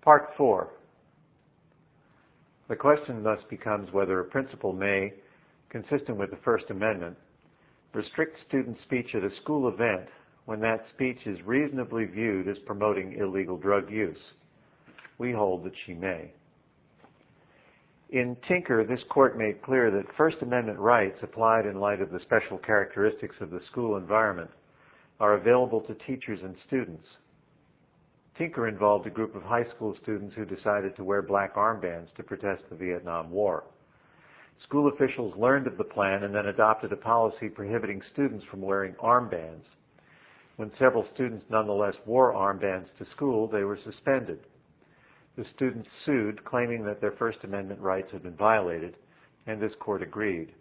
Part 4. The question thus becomes whether a principal may, consistent with the First Amendment, restrict student speech at a school event when that speech is reasonably viewed as promoting illegal drug use. We hold that she may. In Tinker, this court made clear that First Amendment rights applied in light of the special characteristics of the school environment are available to teachers and students. Tinker involved a group of high school students who decided to wear black armbands to protest the Vietnam War. School officials learned of the plan and then adopted a policy prohibiting students from wearing armbands. When several students nonetheless wore armbands to school, they were suspended. The students sued, claiming that their First Amendment rights had been violated, and this court agreed.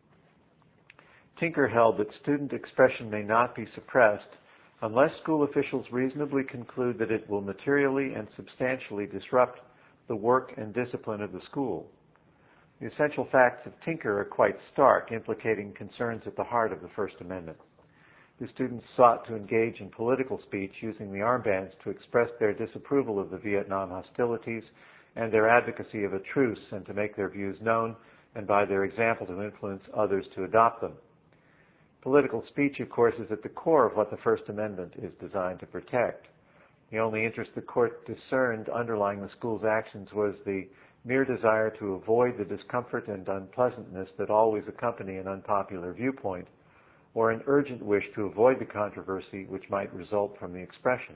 Tinker held that student expression may not be suppressed unless school officials reasonably conclude that it will materially and substantially disrupt the work and discipline of the school. The essential facts of Tinker are quite stark, implicating concerns at the heart of the First Amendment. The students sought to engage in political speech using the armbands to express their disapproval of the Vietnam hostilities and their advocacy of a truce, and to make their views known and by their example to influence others to adopt them. Political speech, of course, is at the core of what the First Amendment is designed to protect. The only interest the court discerned underlying the school's actions was the mere desire to avoid the discomfort and unpleasantness that always accompany an unpopular viewpoint, or an urgent wish to avoid the controversy which might result from the expression.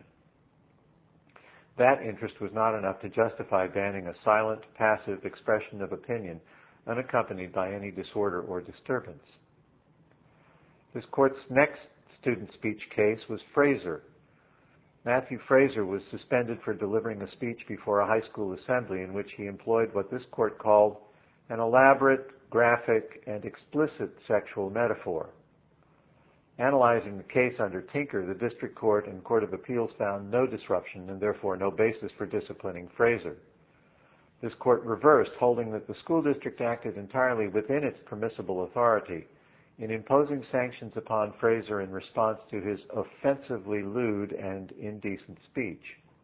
That interest was not enough to justify banning a silent, passive expression of opinion unaccompanied by any disorder or disturbance. This court's next student speech case was Fraser. Matthew Fraser was suspended for delivering a speech before a high school assembly in which he employed what this court called an elaborate, graphic, and explicit sexual metaphor. Analyzing the case under Tinker, the District Court and Court of Appeals found no disruption and therefore no basis for disciplining Fraser. This court reversed, holding that the school district acted entirely within its permissible authority in imposing sanctions upon Fraser in response to his offensively lewd and indecent speech.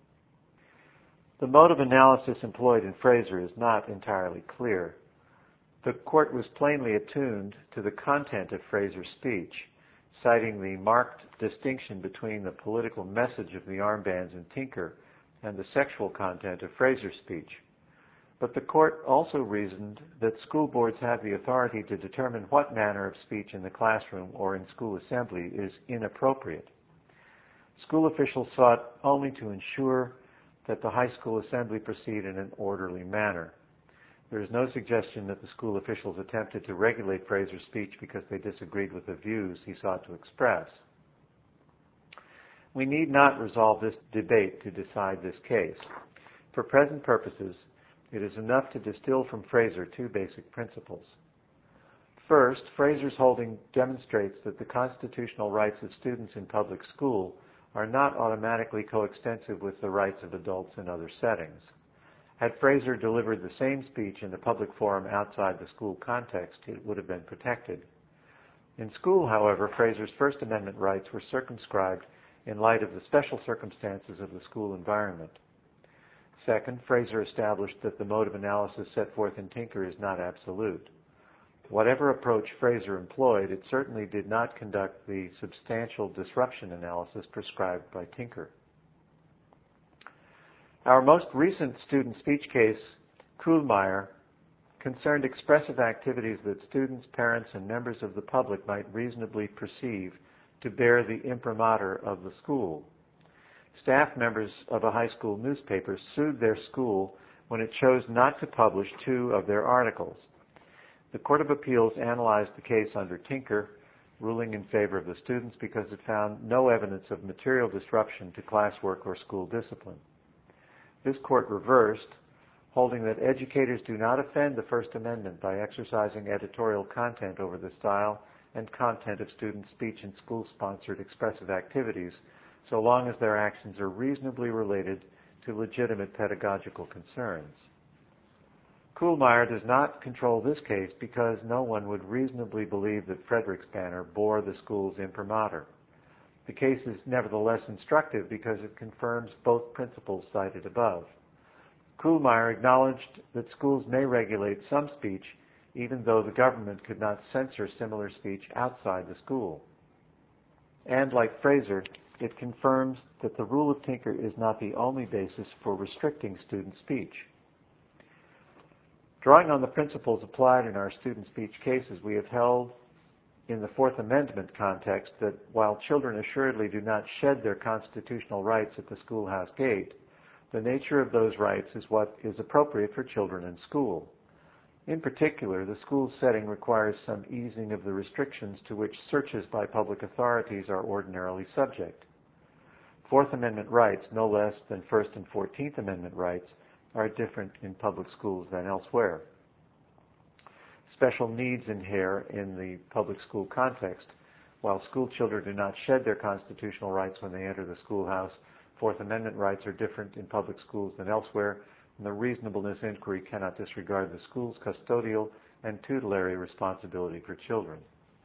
The mode of analysis employed in Fraser is not entirely clear. The court was plainly attuned to the content of Fraser's speech, citing the marked distinction between the political message of the armbands in Tinker and the sexual content of Fraser's speech. But the court also reasoned that school boards have the authority to determine what manner of speech in the classroom or in school assembly is inappropriate. School officials sought only to ensure that the high school assembly proceed in an orderly manner. There is no suggestion that the school officials attempted to regulate Fraser's speech because they disagreed with the views he sought to express. We need not resolve this debate to decide this case. For present purposes, it is enough to distill from Fraser two basic principles. First, Fraser's holding demonstrates that the constitutional rights of students in public school are not automatically coextensive with the rights of adults in other settings. Had Fraser delivered the same speech in a public forum outside the school context, it would have been protected. In school, however, Fraser's First Amendment rights were circumscribed in light of the special circumstances of the school environment. Second, Fraser established that the mode of analysis set forth in Tinker is not absolute. Whatever approach Fraser employed, it certainly did not conduct the substantial disruption analysis prescribed by Tinker. Our most recent student speech case, Kuhlmeier, concerned expressive activities that students, parents, and members of the public might reasonably perceive to bear the imprimatur of the school. Staff members of a high school newspaper sued their school when it chose not to publish two of their articles. The Court of Appeals analyzed the case under Tinker, ruling in favor of the students because it found no evidence of material disruption to classwork or school discipline. This court reversed, holding that educators do not offend the First Amendment by exercising editorial content over the style and content of student speech in school-sponsored expressive activities, so long as their actions are reasonably related to legitimate pedagogical concerns. Kuhlmeier does not control this case because no one would reasonably believe that Frederick's banner bore the school's imprimatur. The case is nevertheless instructive because it confirms both principles cited above. Kuhlmeier acknowledged that schools may regulate some speech even though the government could not censor similar speech outside the school. And like Fraser, it confirms that the rule of Tinker is not the only basis for restricting student speech. Drawing on the principles applied in our student speech cases, we have held in the Fourth Amendment context that while children assuredly do not shed their constitutional rights at the schoolhouse gate, the nature of those rights is what is appropriate for children in school. In particular, the school setting requires some easing of the restrictions to which searches by public authorities are ordinarily subject. Fourth Amendment rights, no less than First and 14th Amendment rights, are different in public schools than elsewhere. Special needs inhere in the public school context. While school children do not shed their constitutional rights when they enter the schoolhouse, Fourth Amendment rights are different in public schools than elsewhere, and the reasonableness inquiry cannot disregard the school's custodial and tutelary responsibility for children.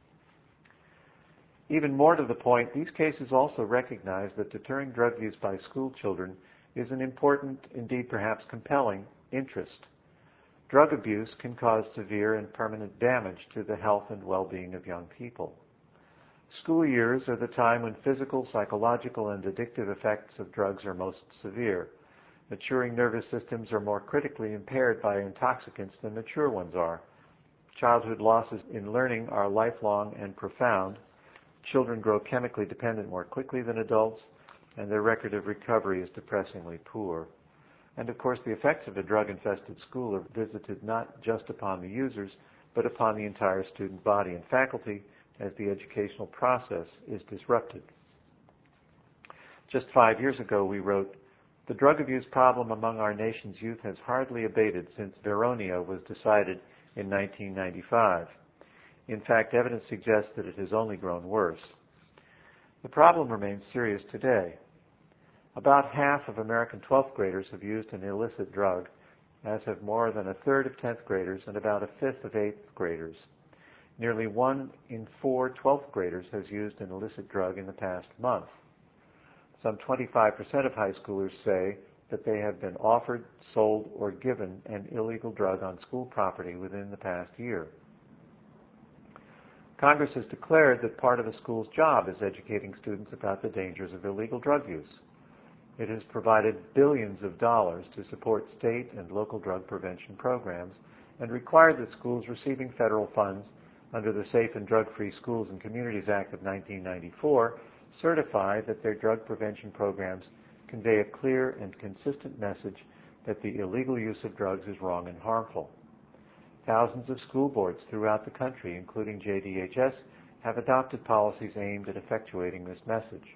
Even more to the point, these cases also recognize that deterring drug use by school children is an important, indeed perhaps compelling, interest. Drug abuse can cause severe and permanent damage to the health and well-being of young people. School years are the time when physical, psychological, and addictive effects of drugs are most severe. Maturing nervous systems are more critically impaired by intoxicants than mature ones are. Childhood losses in learning are lifelong and profound. Children grow chemically dependent more quickly than adults, and their record of recovery is depressingly poor. And of course, the effects of a drug-infested school are visited not just upon the users, but upon the entire student body and faculty as the educational process is disrupted. Just 5 years ago, we wrote, "The drug abuse problem among our nation's youth has hardly abated since Veronia was decided in 1995. In fact, evidence suggests that it has only grown worse." The problem remains serious today. About half of American 12th graders have used an illicit drug, as have more than a third of 10th graders and about a fifth of 8th graders. Nearly 1 in 4 12th graders has used an illicit drug in the past month. Some 25% of high schoolers say that they have been offered, sold, or given an illegal drug on school property within the past year. Congress has declared that part of a school's job is educating students about the dangers of illegal drug use. It has provided billions of dollars to support state and local drug prevention programs and required that schools receiving federal funds under the Safe and Drug-Free Schools and Communities Act of 1994 certify that their drug prevention programs convey a clear and consistent message that the illegal use of drugs is wrong and harmful. Thousands of school boards throughout the country, including JDHS, have adopted policies aimed at effectuating this message.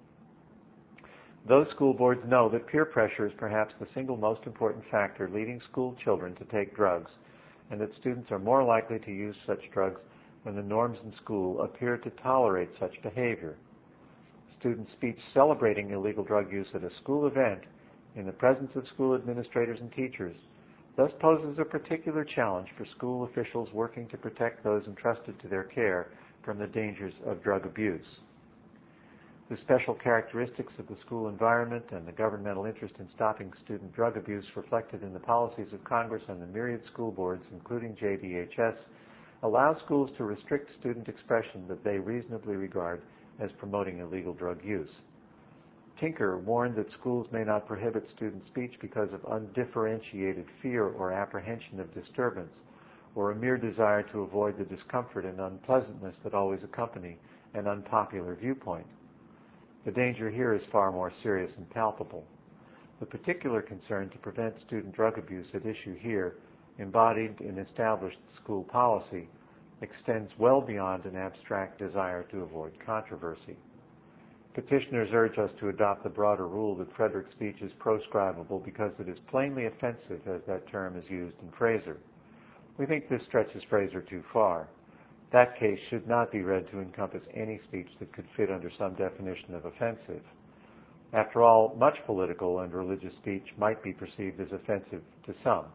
Those school boards know that peer pressure is perhaps the single most important factor leading school children to take drugs, and that students are more likely to use such drugs when the norms in school appear to tolerate such behavior. Student speech celebrating illegal drug use at a school event in the presence of school administrators and teachers thus poses a particular challenge for school officials working to protect those entrusted to their care from the dangers of drug abuse. The special characteristics of the school environment and the governmental interest in stopping student drug abuse reflected in the policies of Congress and the myriad school boards, including JDHS, allow schools to restrict student expression that they reasonably regard as promoting illegal drug use. Tinker warned that schools may not prohibit student speech because of undifferentiated fear or apprehension of disturbance, or a mere desire to avoid the discomfort and unpleasantness that always accompany an unpopular viewpoint. The danger here is far more serious and palpable. The particular concern to prevent student drug abuse at issue here, embodied in established school policy, extends well beyond an abstract desire to avoid controversy. Petitioners urge us to adopt the broader rule that Frederick speech is proscribable because it is plainly offensive, as that term is used in Fraser. We think this stretches Fraser too far. That case should not be read to encompass any speech that could fit under some definition of offensive. After all, much political and religious speech might be perceived as offensive to some.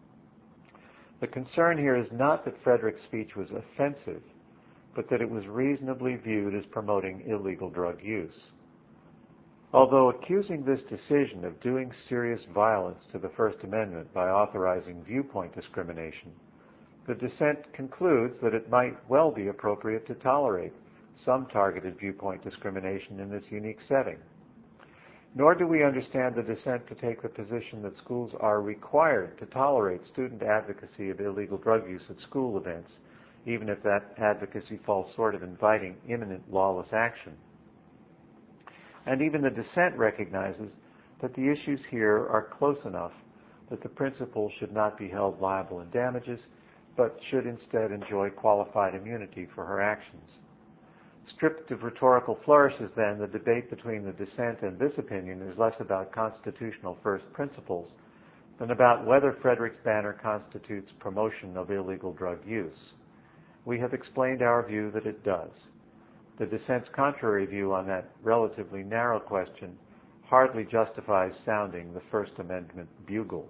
The concern here is not that Frederick's speech was offensive, but that it was reasonably viewed as promoting illegal drug use. Although accusing this decision of doing serious violence to the First Amendment by authorizing viewpoint discrimination, the dissent concludes that it might well be appropriate to tolerate some targeted viewpoint discrimination in this unique setting. Nor do we understand the dissent to take the position that schools are required to tolerate student advocacy of illegal drug use at school events, even if that advocacy falls short of inviting imminent lawless action. And even the dissent recognizes that the issues here are close enough that the principal should not be held liable in damages, but should instead enjoy qualified immunity for her actions. Stripped of rhetorical flourishes, then, the debate between the dissent and this opinion is less about constitutional first principles than about whether Frederick's banner constitutes promotion of illegal drug use. We have explained our view that it does. The dissent's contrary view on that relatively narrow question hardly justifies sounding the First Amendment bugle.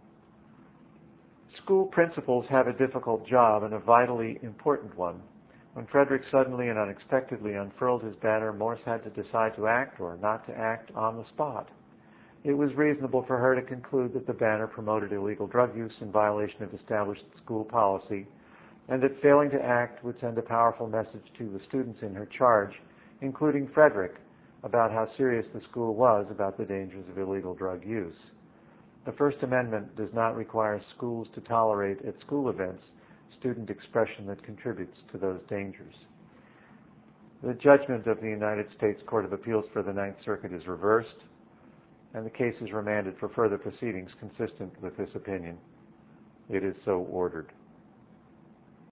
School principals have a difficult job and a vitally important one. When Frederick suddenly and unexpectedly unfurled his banner, Morse had to decide to act or not to act on the spot. It was reasonable for her to conclude that the banner promoted illegal drug use in violation of established school policy, and that failing to act would send a powerful message to the students in her charge, including Frederick, about how serious the school was about the dangers of illegal drug use. The First Amendment does not require schools to tolerate at school events student expression that contributes to those dangers. The judgment of the United States Court of Appeals for the Ninth Circuit is reversed, and the case is remanded for further proceedings consistent with this opinion. It is so ordered.